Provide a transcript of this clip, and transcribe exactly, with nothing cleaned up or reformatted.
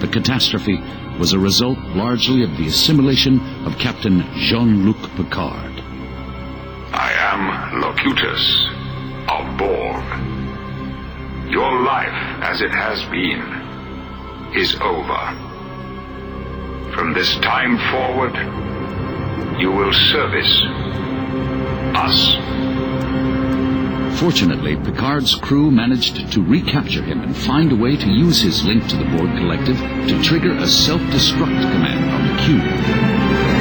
The catastrophe was a result largely of the assimilation of Captain Jean-Luc Picard. I am Locutus of Borg. Your life, as it has been, is over. From this time forward, you will service us. Fortunately, Picard's crew managed to recapture him and find a way to use his link to the Borg Collective to trigger a self-destruct command on the cube.